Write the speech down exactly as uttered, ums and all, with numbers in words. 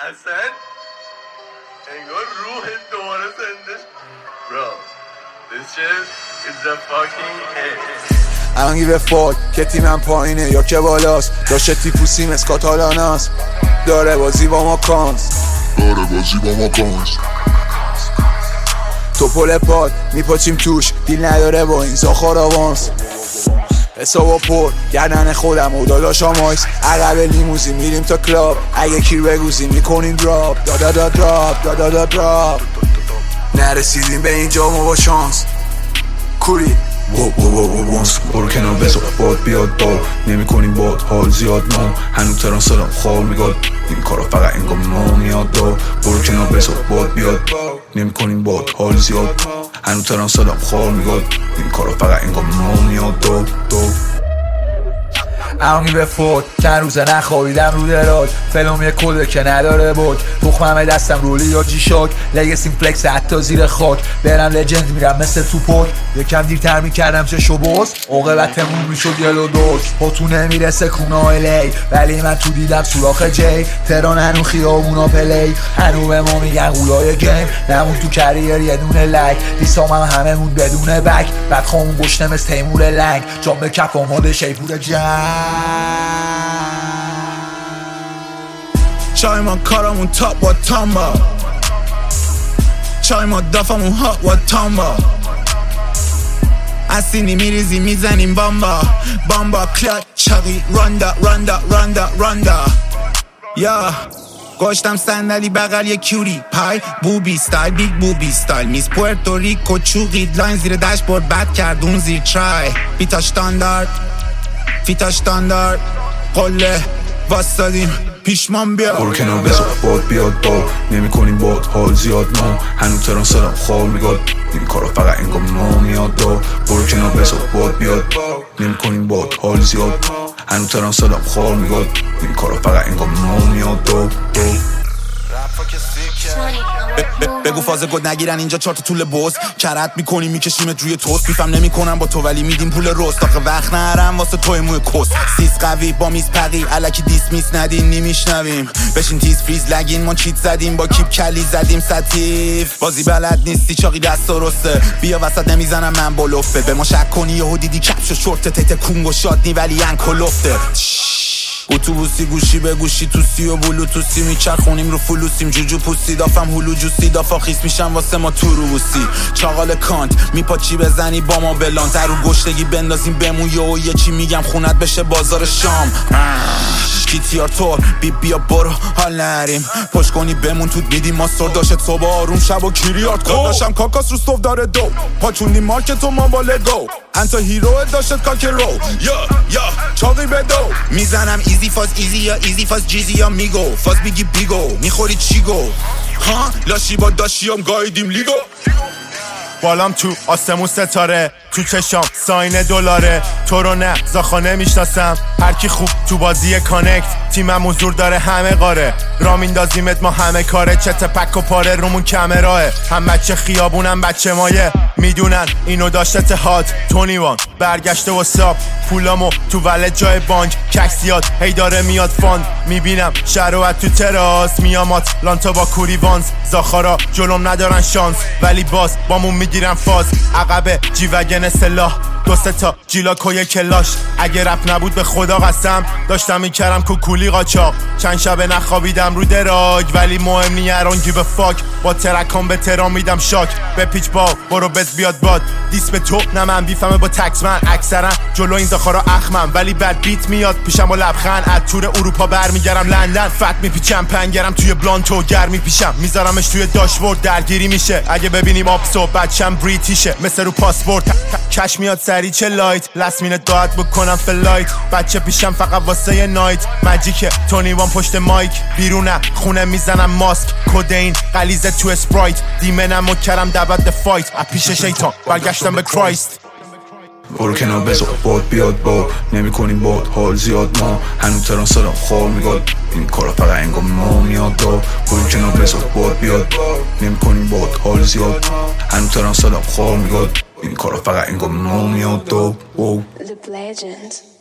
اصلا انگار روح دوباره زنده bro this shit is a fucking hit. I don't give a fuck که تیمم پایینه یا که بالاست. داشته تیپوسیم از کاتالاناست. داره بازی با ما کانس داره بازی با ما کانس تو پل پاد میپاچیم توش دیل نداره با این زاخار آوانس. حسابا پر گردن خودم و داداشا مایس. عقب لیموزی میریم تا کلاب اگه کیر بگوزی میکنیم دراپ دادا دا دراپ دادا دا دراپ. نرسیدیم به اینجا ما با شانس کوری وو وو وو وانس برو کنار بذار باد بیاد با نمی کنیم باد حال زیاد ما هنو تران سلام خواه میگاد این کارا فقط انگام ما میاد دا برو کنار بذار باد بیاد نمی کنیم باد حال زیاد هنو تران سلام خواه میگاد این کارا فقط انگام ما میاد دا دا اونی به فوت چند روزه نخوابیدم رو دراج فلوم یه کده که نداره بود تخمه دستم رولی یا جی شاک لگسیم فلکس حتی زیر خاک برم لجند میرم مثل توپاک یکم دیرتر میکردم چه شباز عاقبتمون میشد یلو دوک پاتو نمیرسه کونا الی ولی من تو دیدم سوراخ جی تران هنو خیابونا پلی هنو به ما میگن غولای گیم نمون تو کریر یه دونه لک لیسام هم همه مون بدون بک بعد خامون گشته مثل تیمور لنگ جام به کف آماده شیپور جنگ چای ما کارمون تاپ با تامبا چای ما دافمون هات و تامبا اسینی میریزی میزنیم بامبا بامبا کلات چاقی راندا راندا راندا راندا یا گشتم صندلی بغل یه کیوری پای بوبی ستایل بیگ بوبی ستایل میز پورتوریکو چوقید لاین زیر داشبورد بد کردون زیر ترای فیتا شتاندارد فیتا شتاندارد قله واسدادیم پیشمان بیا برو کنار بذار باد بیاد با نمی کنیم باد حال زیاد ما هنو تران سلام خواه میگاد این کارا فقط انگام ما میاد دا برو کنار بذار باد بیاد نمی کنیم باد حال زیاد هنو تران سلام خواه میگاد این کارا فقط انگام ما میاد دا بگو فاز گد نگیرن اینجا چهار تا طول بوز کرت میکنی میکشیمت روی توست بیفم نمیکنم با تو ولی میدیم پول رست آخه وقت نرم واسه توی موی کس سیس قوی با میز پقی الکی دیس میس ندین نمیشنویم بشین تیز فریز لگین ما چیت زدیم با کیپ کلی زدیم ستیف بازی بلد نیستی چاقی دست درسته بیا وسط نمیزنم من بلوفه به ما شک کنی یهو دیدی کپش و شورت تیت کونگو شادنی ولی انکلفته اتوبوسی گوشی به گوشی توسی و بلوتوسی میچرخونیم رو فلوسیم جوجو پوسی دافم هلو جوسی دافا خیس میشم واسه ما تو روسی چاقال کانت میپاچی بزنی با ما بلان در رو گشتگی بندازیم بمون یه یه چی میگم خونت بشه بازار شام کیتیار تور بی بیا برو حال نریم پشت کنی بمون تو دیدیم ما سر داشت صبح آروم شب و کیریارد داشتم کاکاس رو صف داره دو پاچوندی مارکت و ما با لگو انتا هیرو داشت کاک رو یا یا چاقی به دو میزنم ایزی فاز ایزی یا ایزی فاز جیزی یا میگو فاز بیگی بیگو میخوری چی گو ها لاشی با داشیام گایدیم لیگو بالام تو آسمون ستاره تو چشام ساین دلاره تو رو نه زاخانه میشناسم هر کی خوب تو بازی کانکت تیمم حضور داره همه قاره را میندازیمت ما همه کاره چت پک و پاره رومون کمراه هم بچه خیابونم بچه مایه میدونن اینو داشته تهات تونی وان برگشته و ساب پولامو تو ولد جای بانک ککسیات هی داره میاد فاند میبینم شروعت تو تراس میامات لانتا با کوری وانز زاخارا جلوم ندارن شانس ولی باز بامون میگیرن فاز عقب جیوگن سلاح دو سه تا جیلاک و یک کلاش اگه رپ نبود به خدا قسم داشتم میکردم کوکولی قاچاق چند شبه نخوابیدم رو دراگ ولی مهم نی ارانگی به فاک با ترکام به ترام میدم شاک به پیچ با برو بس بیاد باد دیس به تو نه من بیفمه با تکس من اکثرا جلو این زاخارا اخمم ولی بد بیت میاد پیشم با لبخند از تور اروپا برمیگردم لندن فت میپیچم پنگرم توی بلانتو گر میپیشم میذارمش توی داشبورد درگیری میشه اگه ببینیم آبسو بچم بریتیشه مثل رو پاسپورت کش میاد سری چه لایت لست مینت باید بکنم فلایت بچه پیشم فقط واسه ی نایت مجیکه تونی وان پشت مایک بیرونه خونه میزنم ماسک کدین قلیزه تو اسپرایت دیمنم و کرم دعوت فایت از پیش شیطان برگشتم به کرایست برو کنار بذار باد بیاد با نمی کنیم باد حال زیاد ما هنو تران سلام خواه میگاد این کارا فقط انگام ما میاد دا برو کنار بذار باد بیاد نمی کنیم باد حال زیاد هنو تران سلام خواه میگاد این کارا فقط انگام ما میاد دا